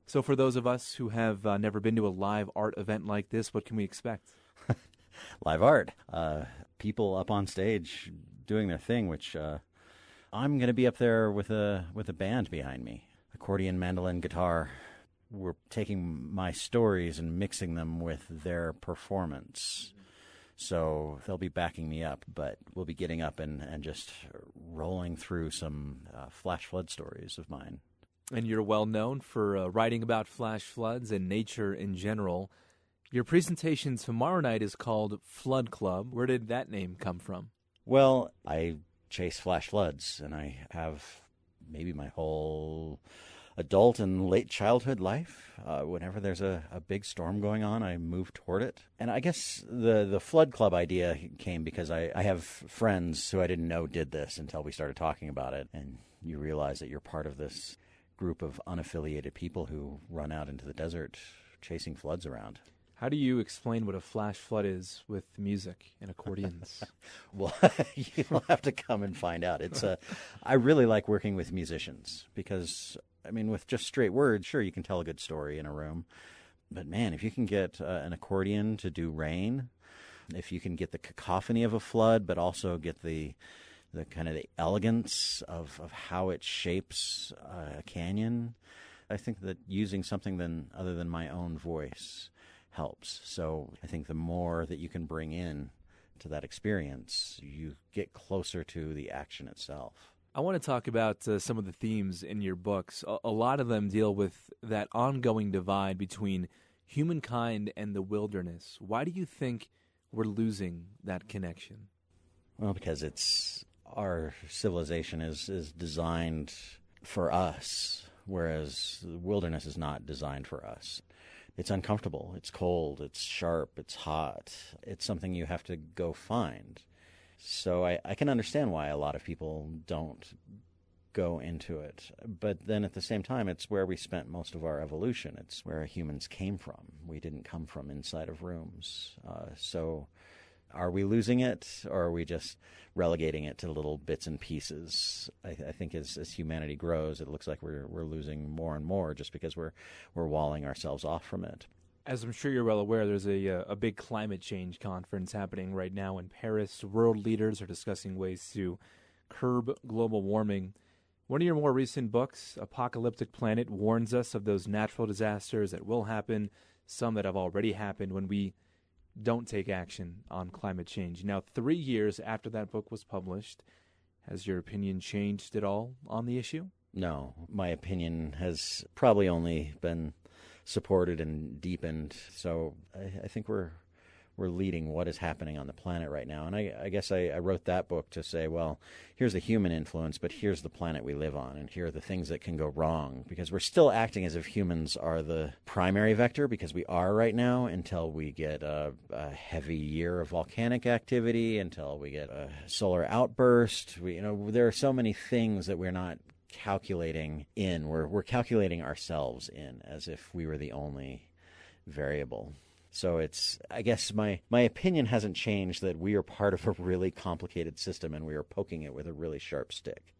So for those of us who have never been to a live art event like this, what can we expect? Live art. People up on stage doing their thing, which I'm going to be up there with a band behind me. Accordion, mandolin, guitar. We're taking my stories and mixing them with their performance. So they'll be backing me up, but we'll be getting up and just rolling through some flash flood stories of mine. And you're well known for writing about flash floods and nature in general. Your presentation tomorrow night is called Flood Club. Where did that name come from? Well, I chase flash floods, and I have maybe my whole adult and late childhood life. Whenever there's a big storm going on, I move toward it. And I guess the Flood Club idea came because I have friends who I didn't know did this until we started talking about it. And you realize that you're part of this group of unaffiliated people who run out into the desert chasing floods around. How do you explain what a flash flood is with music and accordions? Well, you'll have to come and find out. I really like working with musicians because, I mean, with just straight words, sure, you can tell a good story in a room. But man, if you can get an accordion to do rain, if you can get the cacophony of a flood, but also get the kind of the elegance of how it shapes a canyon, I think that using something other than my own voice helps. So I think the more that you can bring in to that experience, you get closer to the action itself. I want to talk about some of the themes in your books. A lot of them deal with that ongoing divide between humankind and the wilderness. Why do you think we're losing that connection? Well, because our civilization is designed for us, whereas the wilderness is not designed for us. It's uncomfortable, it's cold, it's sharp, it's hot. It's something you have to go find. So I can understand why a lot of people don't go into it. But then at the same time, it's where we spent most of our evolution. It's where humans came from. We didn't come from inside of rooms. So are we losing it, or are we just relegating it to little bits and pieces? I think as humanity grows, it looks like we're losing more and more just because we're walling ourselves off from it. As I'm sure you're well aware, there's a big climate change conference happening right now in Paris. World leaders are discussing ways to curb global warming. One of your more recent books, Apocalyptic Planet, warns us of those natural disasters that will happen, some that have already happened when we don't take action on climate change. Now, 3 years after that book was published, has your opinion changed at all on the issue? No, my opinion has probably only been supported and deepened. So I think we're leading what is happening on the planet right now. And I guess I wrote that book to say, well, here's the human influence, but here's the planet we live on, and here are the things that can go wrong. Because we're still acting as if humans are the primary vector, because we are right now, until we get a heavy year of volcanic activity, until we get a solar outburst. There are so many things that we're not calculating in. We're calculating ourselves in as if we were the only variable. So I guess my opinion hasn't changed, that we are part of a really complicated system and we are poking it with a really sharp stick.